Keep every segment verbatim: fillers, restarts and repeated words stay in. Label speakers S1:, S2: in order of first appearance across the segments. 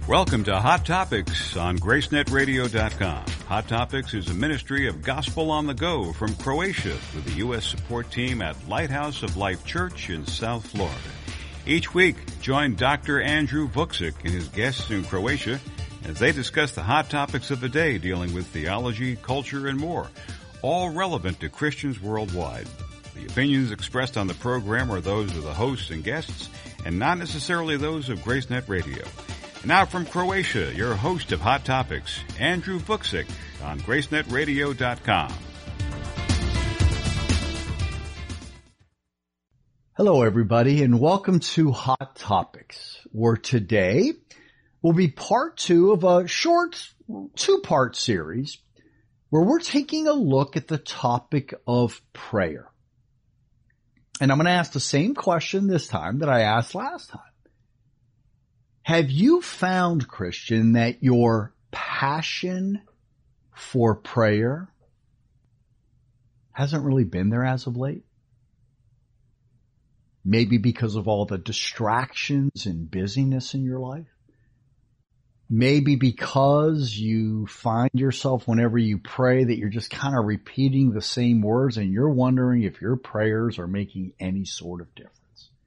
S1: Welcome to Hot Topics on Grace Net Radio dot com. Hot Topics is a ministry of gospel on the go from Croatia with the U S support team at Lighthouse of Life Church in South Florida. Each week, join Doctor Andrew Vucic and his guests in Croatia as they discuss the hot topics of the day dealing with theology, culture, and more, all relevant to Christians worldwide. The opinions expressed on the program are those of the hosts and guests and not necessarily those of GraceNet Radio. Now from Croatia, your host of Hot Topics, Andrew Vucic on Grace Net Radio dot com.
S2: Hello, everybody, and welcome to Hot Topics, where today will be part two of a short two-part series where we're taking a look at the topic of prayer. And I'm going to ask the same question this time that I asked last time. Have you found, Christian, that your passion for prayer hasn't really been there as of late? Maybe because of all the distractions and busyness in your life? Maybe because you find yourself whenever you pray that you're just kind of repeating the same words and you're wondering if your prayers are making any sort of difference.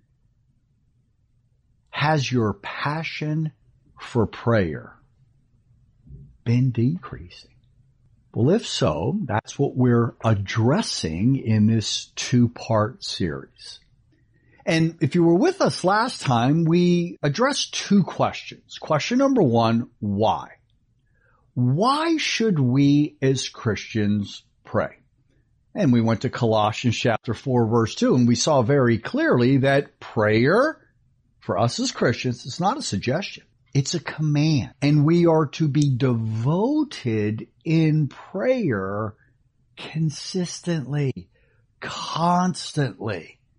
S2: Has your passion for prayer been decreasing? Well, if so, that's what we're addressing in this two-part series. And if you were with us last time, we addressed two questions. Question number one, why? Why should we as Christians pray? And we went to Colossians chapter four, verse two, and we saw very clearly that prayer for us as Christians, it's not a suggestion. It's a command. And we are to be devoted in prayer consistently, constantly.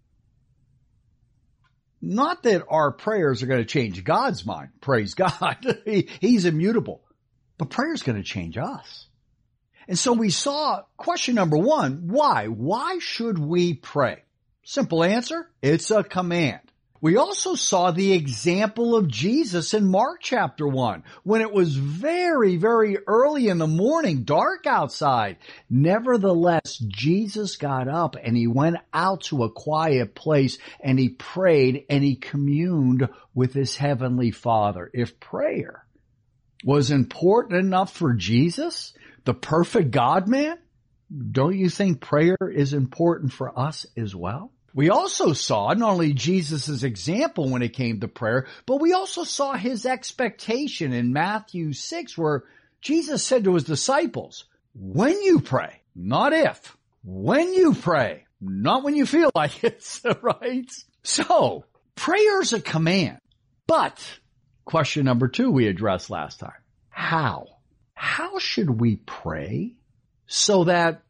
S2: Not that our prayers are going to change God's mind. Praise God. he, he's immutable. But prayer is going to change us. And so we saw question number one, why? Why should we pray? Simple answer, it's a command. We also saw the example of Jesus in Mark chapter one, when it was very, very early in the morning, dark outside. Nevertheless, Jesus got up and he went out to a quiet place and he prayed and he communed with his heavenly Father. If prayer was important enough for Jesus, the perfect God-man, don't you think prayer is important for us as well? We also saw not only Jesus' example when it came to prayer, but we also saw his expectation in Matthew six, where Jesus said to his disciples, when you pray, not if, when you pray, not when you feel like it, right? So, prayer's a command. But, question number two we addressed last time, how? How should we pray so that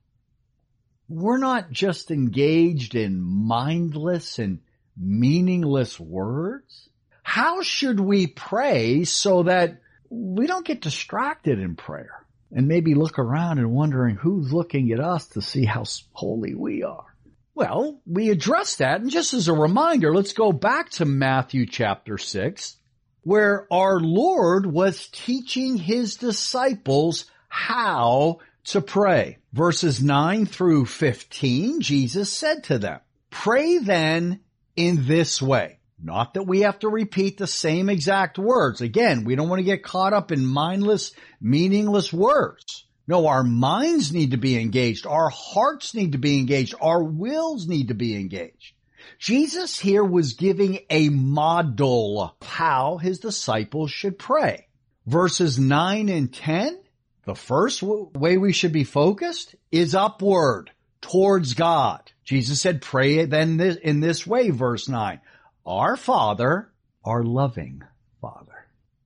S2: we're not just engaged in mindless and meaningless words? How should we pray so that we don't get distracted in prayer and maybe look around and wondering who's looking at us to see how holy we are? Well, we addressed that, and just as a reminder, let's go back to Matthew chapter six, where our Lord was teaching his disciples how to pray. Verses nine through fifteen, Jesus said to them, pray then in this way. Not that we have to repeat the same exact words. Again, we don't want to get caught up in mindless, meaningless words. No, our minds need to be engaged. Our hearts need to be engaged. Our wills need to be engaged. Jesus here was giving a model of how his disciples should pray. Verses nine and ten, the first way we should be focused is upward towards God. Jesus said, pray then in this way, verse nine. Our Father, our loving Father,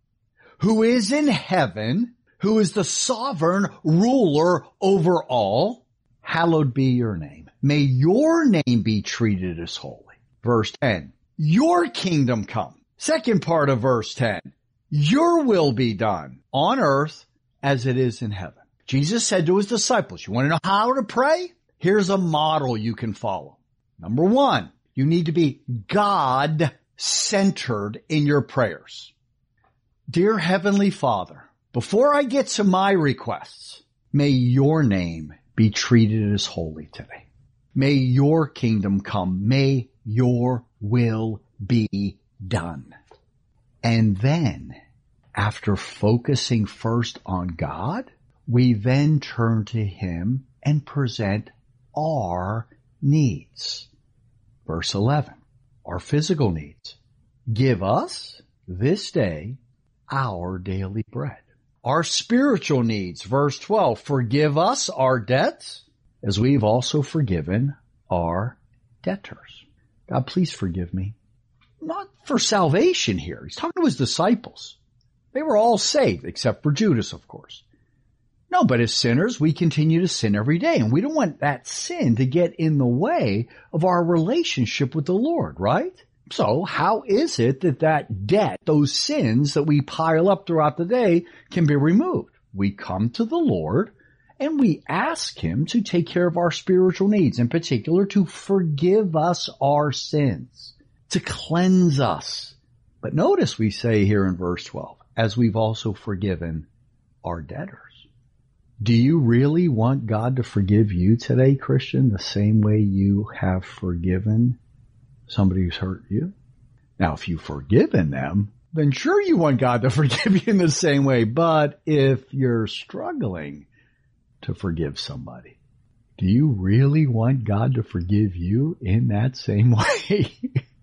S2: who is in heaven, who is the sovereign ruler over all, hallowed be your name. May your name be treated as holy. Verse ten, your kingdom come. Second part of verse ten, your will be done on earth as it is in heaven. Jesus said to his disciples, you want to know how to pray? Here's a model you can follow. Number one, you need to be God-centered in your prayers. Dear Heavenly Father, before I get to my requests, may your name be treated as holy today. May your kingdom come. May your will be done. And then, after focusing first on God, we then turn to Him and present our needs. Verse eleven, our physical needs. Give us this day our daily bread. Our spiritual needs. Verse twelve, forgive us our debts as we've also forgiven our debtors. God, please forgive me. Not for salvation here. He's talking to his disciples. They were all saved, except for Judas, of course. No, but as sinners, we continue to sin every day, and we don't want that sin to get in the way of our relationship with the Lord, right? So how is it that that debt, those sins that we pile up throughout the day, can be removed? We come to the Lord and we ask Him to take care of our spiritual needs, in particular to forgive us our sins, to cleanse us. But notice we say here in verse twelve, as we've also forgiven our debtors. Do you really want God to forgive you today, Christian, the same way you have forgiven somebody who's hurt you? Now, if you've forgiven them, then sure you want God to forgive you in the same way. But if you're struggling to forgive somebody, do you really want God to forgive you in that same way?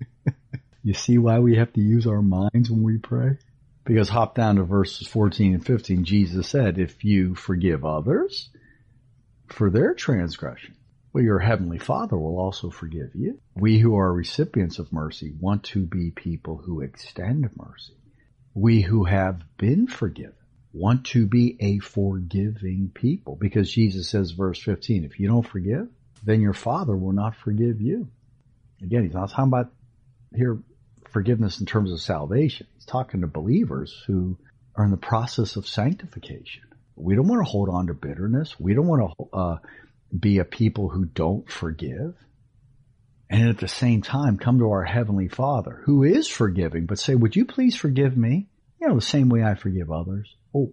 S2: You see why we have to use our minds when we pray? Because hop down to verses fourteen and fifteen, Jesus said, if you forgive others for their transgression, well, your heavenly Father will also forgive you. We who are recipients of mercy want to be people who extend mercy. We who have been forgiven want to be a forgiving people, because Jesus says, verse fifteen, if you don't forgive, then your Father will not forgive you. Again, he's not talking about here forgiveness in terms of salvation. He's talking to believers who are in the process of sanctification. We don't want to hold on to bitterness. We don't want to uh, be a people who don't forgive. And at the same time, come to our Heavenly Father, who is forgiving, but say, would you please forgive me? You know, the same way I forgive others. Oh.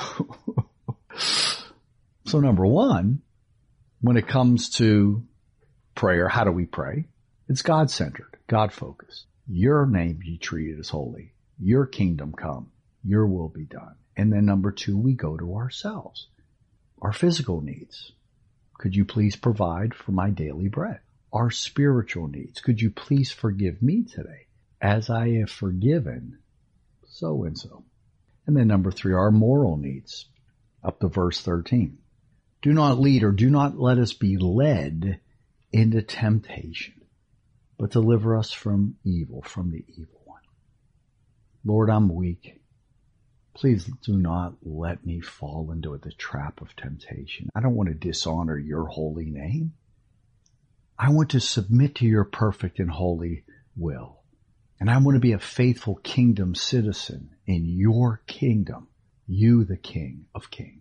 S2: So number one, when it comes to prayer, how do we pray? It's God-centered, God-focused. Your name be treated as holy. Your kingdom come. Your will be done. And then number two, we go to ourselves. Our physical needs. Could you please provide for my daily bread? Our spiritual needs. Could you please forgive me today as I have forgiven so and so? And then number three, our moral needs. Up to verse thirteen. Do not lead or do not let us be led into temptation, but deliver us from evil, from the evil one. Lord, I'm weak. Please do not let me fall into the trap of temptation. I don't want to dishonor your holy name. I want to submit to your perfect and holy will. And I want to be a faithful kingdom citizen in your kingdom, you the King of Kings.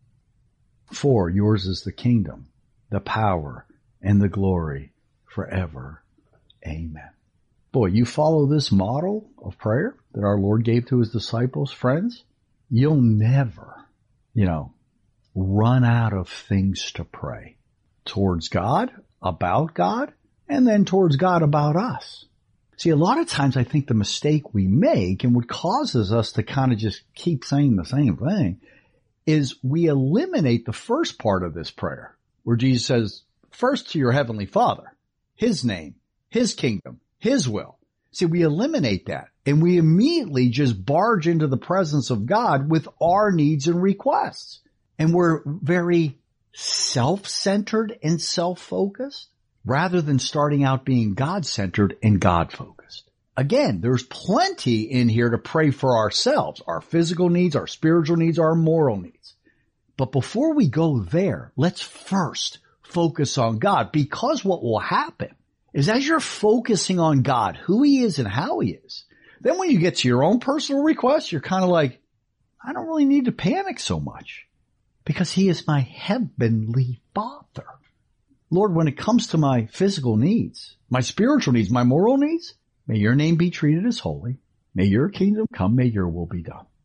S2: For yours is the kingdom, the power, and the glory forever. Amen. Boy, you follow this model of prayer that our Lord gave to his disciples, friends, you'll never, you know, run out of things to pray towards God, about God, and then towards God about us. See, a lot of times I think the mistake we make and what causes us to kind of just keep saying the same thing is we eliminate the first part of this prayer where Jesus says, first to your Heavenly Father, His name, His kingdom, His will. See, we eliminate that and we immediately just barge into the presence of God with our needs and requests. And we're very self-centered and self-focused rather than starting out being God-centered and God-focused. Again, there's plenty in here to pray for ourselves, our physical needs, our spiritual needs, our moral needs. But before we go there, let's first focus on God, because what will happen is as you're focusing on God, who He is and how He is, then when you get to your own personal requests, you're kind of like, I don't really need to panic so much because He is my Heavenly Father. Lord, when it comes to my physical needs, my spiritual needs, my moral needs, may your name be treated as holy. May your kingdom come. May your will be done.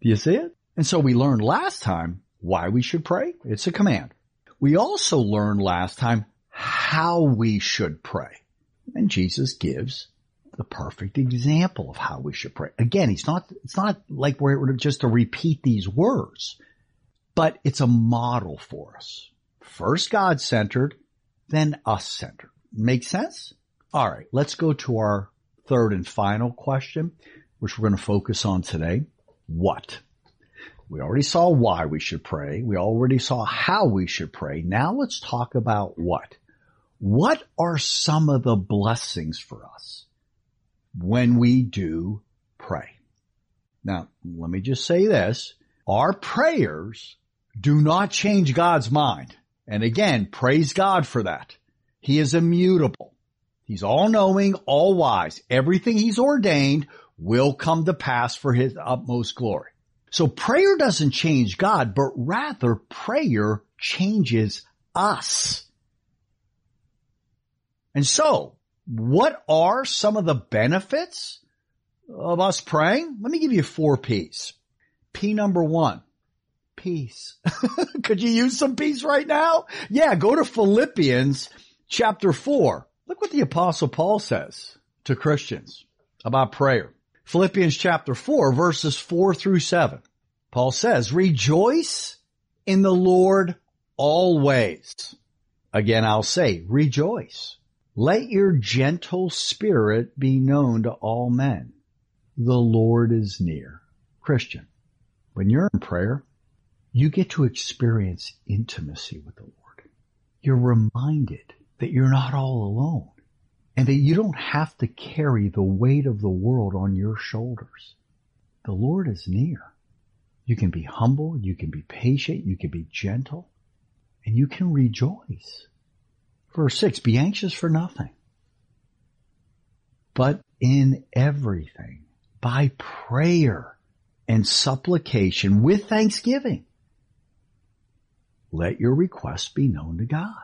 S2: Do you see it? And so we learned last time why we should pray. It's a command. We also learned last time how we should pray. And Jesus gives the perfect example of how we should pray. Again, he's not, it's not like we're just to repeat these words, but it's a model for us. First God-centered, then us-centered. Make sense? All right, let's go to our third and final question, which we're going to focus on today. What? We already saw why we should pray. We already saw how we should pray. Now let's talk about what. What are some of the blessings for us when we do pray? Now, let me just say this. Our prayers do not change God's mind. And again, praise God for that. He is immutable. He's all-knowing, all-wise. Everything he's ordained will come to pass for his utmost glory. So prayer doesn't change God, but rather prayer changes us. And so, what are some of the benefits of us praying? Let me give you four P's. P number one, peace. Could you use some peace right now? Yeah, go to Philippians chapter four. Look what the Apostle Paul says to Christians about prayer. Philippians chapter four, verses four through seven. Paul says, rejoice in the Lord always. Again, I'll say, rejoice. Let your gentle spirit be known to all men. The Lord is near. Christian, when you're in prayer, you get to experience intimacy with the Lord. You're reminded that you're not all alone and that you don't have to carry the weight of the world on your shoulders. The Lord is near. You can be humble, you can be patient, you can be gentle, and you can rejoice. Verse six, be anxious for nothing, but in everything, by prayer and supplication with thanksgiving, let your requests be known to God.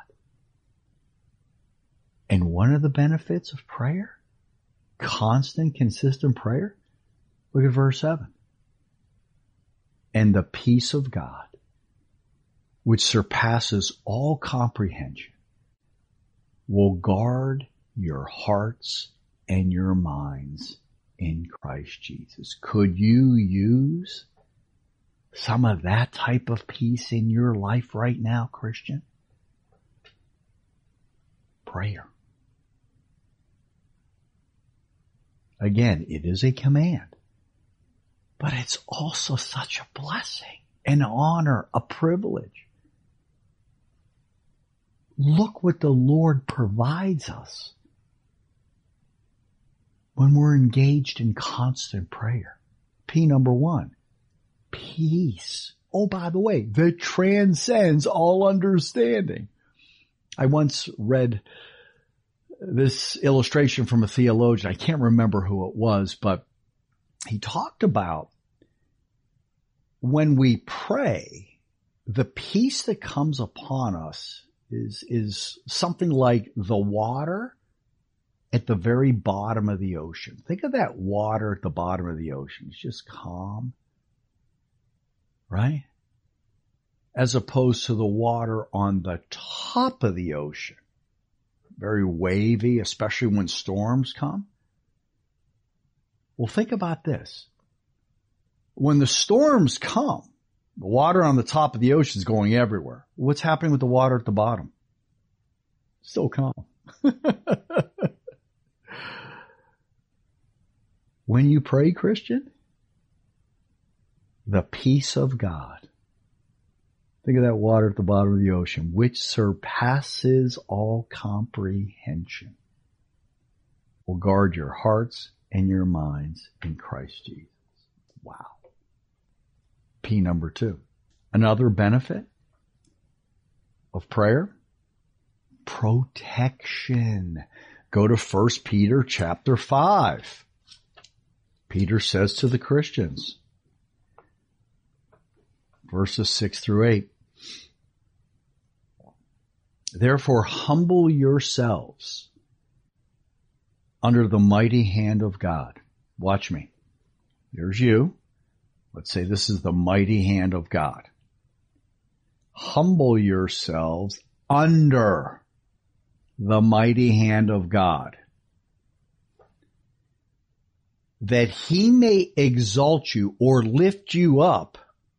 S2: And one of the benefits of prayer, constant, consistent prayer, look at verse seven. And the peace of God, which surpasses all comprehension, will guard your hearts and your minds in Christ Jesus. Could you use some of that type of peace in your life right now, Christian? Prayer. Again, it is a command, but it's also such a blessing, an honor, a privilege. Look what the Lord provides us when we're engaged in constant prayer. P number one, peace. Oh, by the way, that transcends all understanding. I once read this illustration from a theologian. I can't remember who it was, but he talked about when we pray, the peace that comes upon us is, is something like the water at the very bottom of the ocean. Think of that water at the bottom of the ocean. It's just calm, right? As opposed to the water on the top of the ocean. Very wavy, especially when storms come. Well, think about this. When the storms come, the water on the top of the ocean is going everywhere. What's happening with the water at the bottom? Still calm. When you pray, Christian, the peace of God, think of that water at the bottom of the ocean, which surpasses all comprehension, will guard your hearts and your minds in Christ Jesus. Wow. P number two. Another benefit of prayer, protection. Go to First Peter chapter five. Peter says to the Christians, verses six through eight, therefore humble yourselves under the mighty hand of God. Watch me. There's you. Let's say this is the mighty hand of God. Humble yourselves under the mighty hand of God, that he may exalt you or lift you up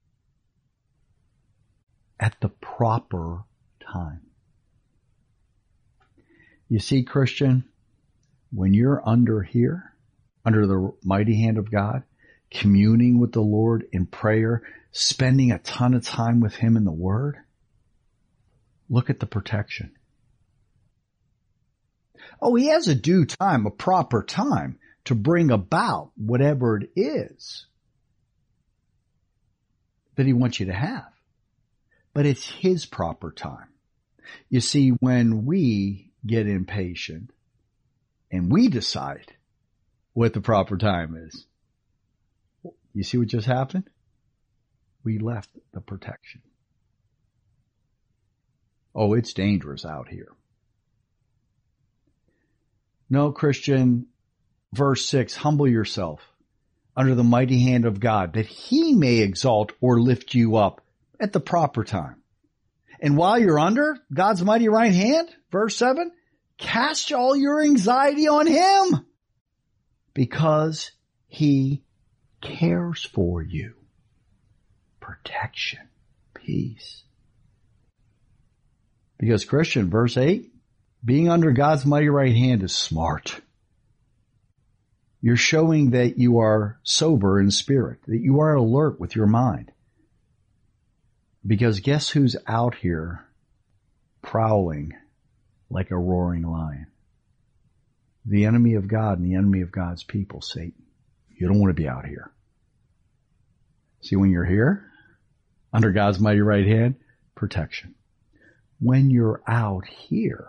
S2: at the proper time. You see, Christian, when you're under here, under the mighty hand of God, communing with the Lord in prayer, spending a ton of time with him in the Word, look at the protection. Oh, he has a due time, a proper time to bring about whatever it is that he wants you to have. But it's his proper time. You see, when we get impatient and we decide what the proper time is, you see what just happened? We left the protection. Oh, it's dangerous out here. No, Christian, verse six, humble yourself under the mighty hand of God, that he may exalt or lift you up at the proper time. And while you're under God's mighty right hand, verse seven, cast all your anxiety on him because he cares for you. Protection, peace. Because Christian, verse eight, being under God's mighty right hand is smart. You're showing that you are sober in spirit, that you are alert with your mind. Because guess who's out here prowling like a roaring lion? The enemy of God and the enemy of God's people, Satan. You don't want to be out here. See, when you're here, under God's mighty right hand, protection. When you're out here,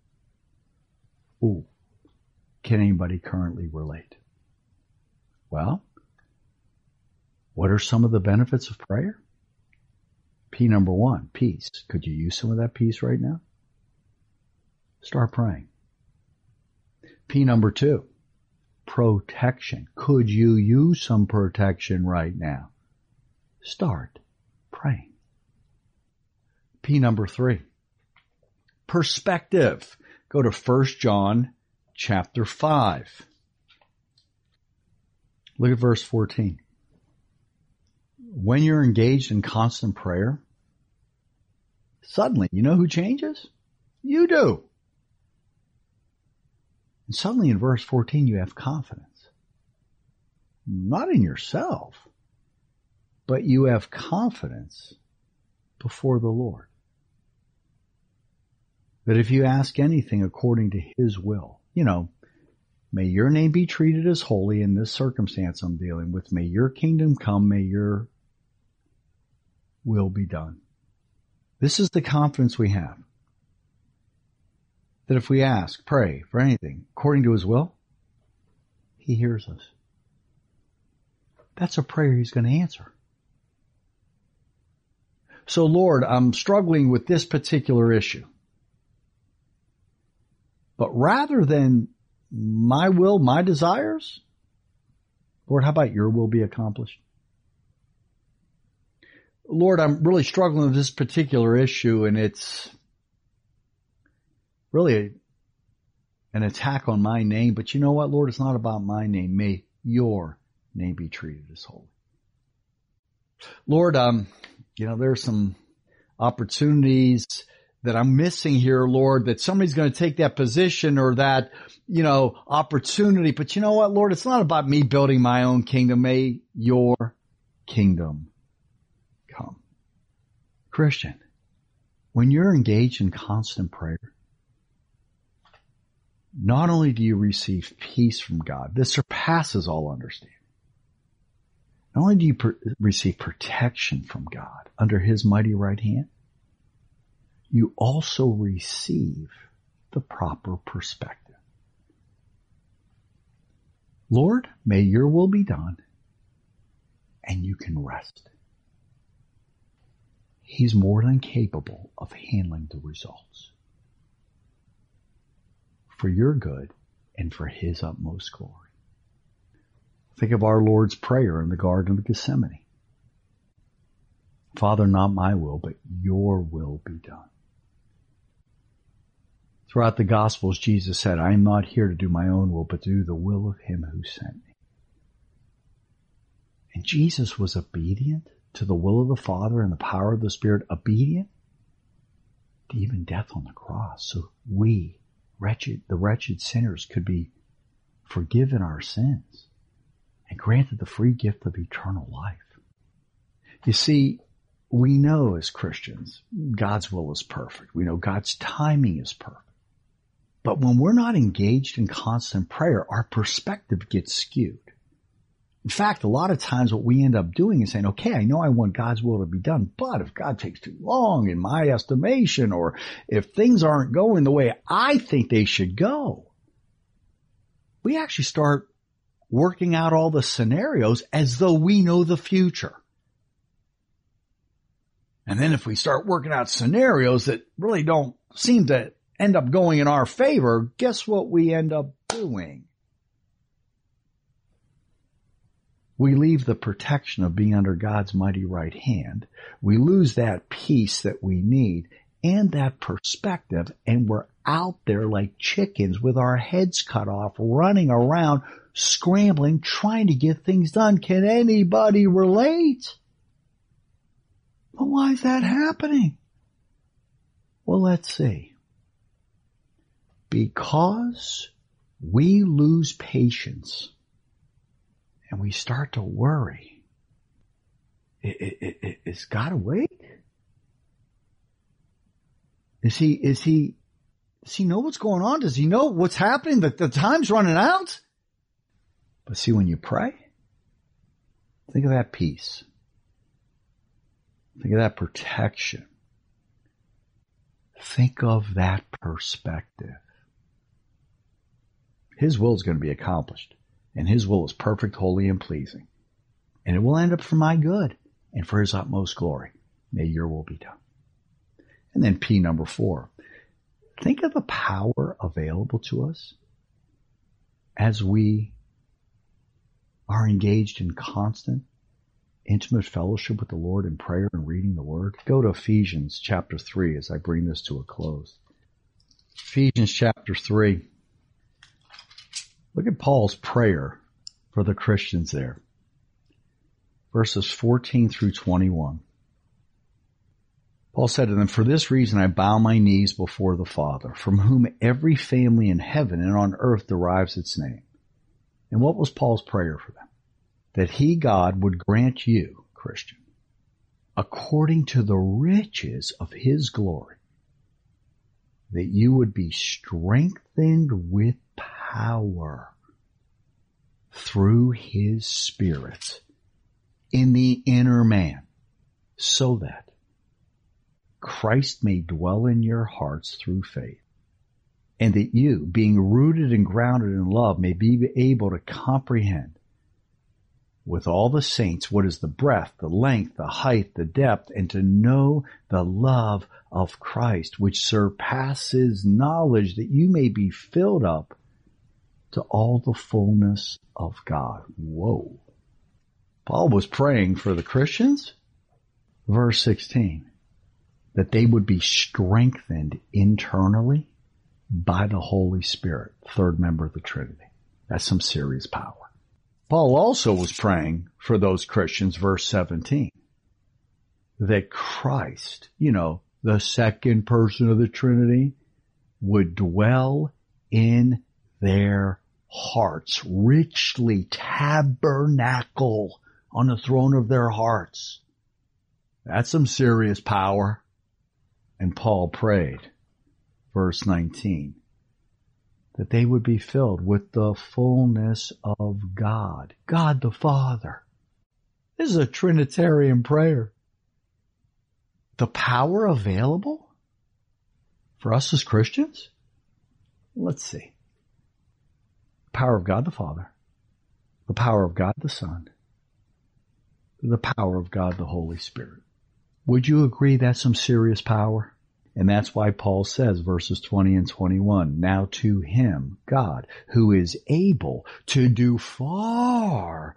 S2: ooh, can anybody currently relate? Well, what are some of the benefits of prayer? P number one, peace. Could you use some of that peace right now? Start praying. P number two, protection. Could you use some protection right now? Start praying. P number three, perspective. Go to First John chapter five. Look at verse fourteen. When you're engaged in constant prayer, suddenly, you know who changes? You do. And suddenly in verse fourteen, you have confidence. Not in yourself, but you have confidence before the Lord. That if you ask anything according to his will, you know, may your name be treated as holy in this circumstance I'm dealing with. May your kingdom come. May your will be done. This is the confidence we have. That if we ask, pray for anything according to his will, he hears us. That's a prayer he's going to answer. So Lord, I'm struggling with this particular issue. But rather than my will, my desires, Lord, how about your will be accomplished? Lord, I'm really struggling with this particular issue, and it's really a, an attack on my name. But you know what, Lord? It's not about my name. May your name be treated as holy. Lord, um, you know, there's some opportunities that I'm missing here, Lord, that somebody's going to take that position or that, you know, opportunity. But you know what, Lord? It's not about me building my own kingdom. May your kingdom come. Christian, when you're engaged in constant prayer, not only do you receive peace from God, this surpasses all understanding. Not only do you per- receive protection from God under his mighty right hand, you also receive the proper perspective. Lord, may your will be done, and you can rest. He's more than capable of handling the results for your good and for his utmost glory. Think of our Lord's prayer in the Garden of Gethsemane. Father, not my will, but your will be done. Throughout the Gospels, Jesus said, I am not here to do my own will, but to do the will of him who sent me. And Jesus was obedient to the will of the Father and the power of the Spirit, obedient to even death on the cross. So we, wretched, the wretched sinners, could be forgiven our sins and granted the free gift of eternal life. You see, we know as Christians, God's will is perfect. We know God's timing is perfect. But when we're not engaged in constant prayer, our perspective gets skewed. In fact, a lot of times what we end up doing is saying, okay, I know I want God's will to be done, but if God takes too long in my estimation, or if things aren't going the way I think they should go, we actually start working out all the scenarios as though we know the future. And then if we start working out scenarios that really don't seem to end up going in our favor, guess what we end up doing? We leave the protection of being under God's mighty right hand. We lose that peace that we need and that perspective, and we're out there like chickens with our heads cut off, running around, scrambling, trying to get things done. Can anybody relate? But why is that happening? Well, let's see. Because we lose patience and we start to worry. Is God awake? Is he, is he, does he know what's going on? Does he know what's happening? That the time's running out? But see, when you pray, think of that peace. Think of that protection. Think of that perspective. His will is going to be accomplished. And his will is perfect, holy, and pleasing. And it will end up for my good and for his utmost glory. May your will be done. And then P number four. Think of the power available to us as we are engaged in constant, intimate fellowship with the Lord in prayer and reading the Word. Go to Ephesians chapter three as I bring this to a close. Ephesians chapter three. Look at Paul's prayer for the Christians there. Verses fourteen through twenty-one. Paul said to them, for this reason I bow my knees before the Father, from whom every family in heaven and on earth derives its name. And what was Paul's prayer for them? That he, God, would grant you, Christian, according to the riches of his glory, that you would be strengthened with power through his Spirit in the inner man, so that Christ may dwell in your hearts through faith, and that you, being rooted and grounded in love, may be able to comprehend with all the saints what is the breadth, the length, the height, the depth, and to know the love of Christ, which surpasses knowledge, that you may be filled up to all the fullness of God. Whoa. Paul was praying for the Christians. Verse sixteen, that they would be strengthened internally by the Holy Spirit, third member of the Trinity. That's some serious power. Paul also was praying for those Christians, verse seventeen, that Christ, you know, the second person of the Trinity, would dwell in their hearts, richly tabernacle on the throne of their hearts. That's some serious power. And Paul prayed, verse nineteen, that they would be filled with the fullness of God, God the Father. This is a Trinitarian prayer. The power available for us as Christians? Let's see. The power of God the Father, the power of God the Son, the power of God the Holy Spirit. Would you agree that's some serious power? And that's why Paul says, verses twenty and twenty-one, now to him, God, who is able to do far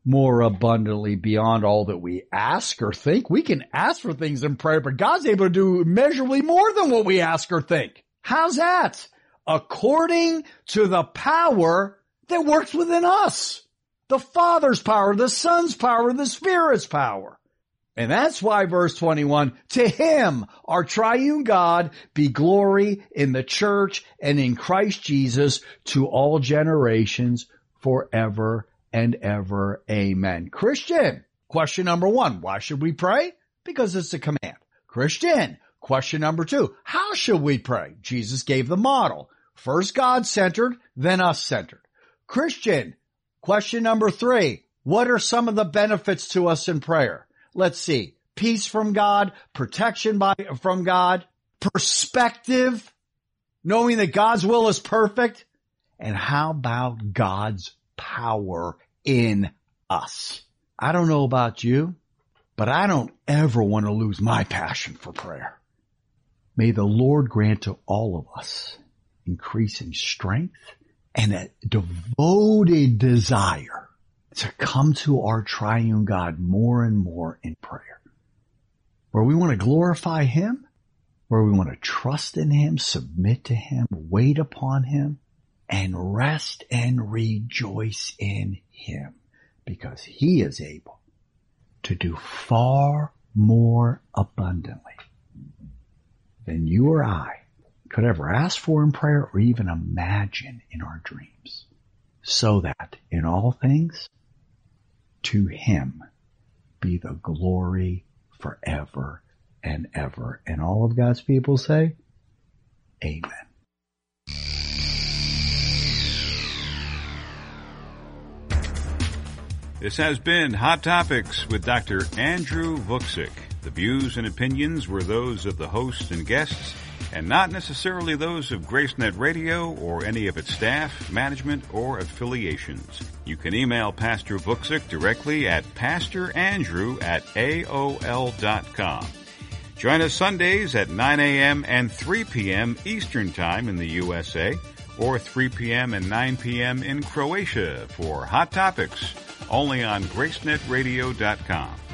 S2: more abundantly beyond all that we ask or think. We can ask for things in prayer, but God's able to do immeasurably more than what we ask or think. How's that? According to the power that works within us. The Father's power, the Son's power, the Spirit's power. And that's why verse twenty-one, to him, our triune God, be glory in the church and in Christ Jesus to all generations forever and ever. Amen. Christian, question number one, why should we pray? Because it's a command. Christian, question number two, how should we pray? Jesus gave the model. First God-centered, then us-centered. Christian, question number three, what are some of the benefits to us in prayer? Let's see. Peace from God, protection by, from God, perspective, knowing that God's will is perfect. And how about God's power in us? I don't know about you, but I don't ever want to lose my passion for prayer. May the Lord grant to all of us increasing strength and a devoted desire to come to our triune God more and more in prayer, where we want to glorify him, where we want to trust in him, submit to him, wait upon him, and rest and rejoice in him, because he is able to do far more abundantly than you or I could ever ask for in prayer or even imagine in our dreams, so that in all things, to him be the glory forever and ever. And all of God's people say, amen.
S1: This has been Hot Topics with Doctor Andrew Vuksic. The views and opinions were those of the host and guests, and not necessarily those of GraceNet Radio or any of its staff, management, or affiliations. You can email Pastor Vuksic directly at pastorandrew at A O L dot com. Join us Sundays at nine a.m. and three p.m. Eastern Time in the U S A, or three p.m. and nine p.m. in Croatia for Hot Topics, only on grace net radio dot com.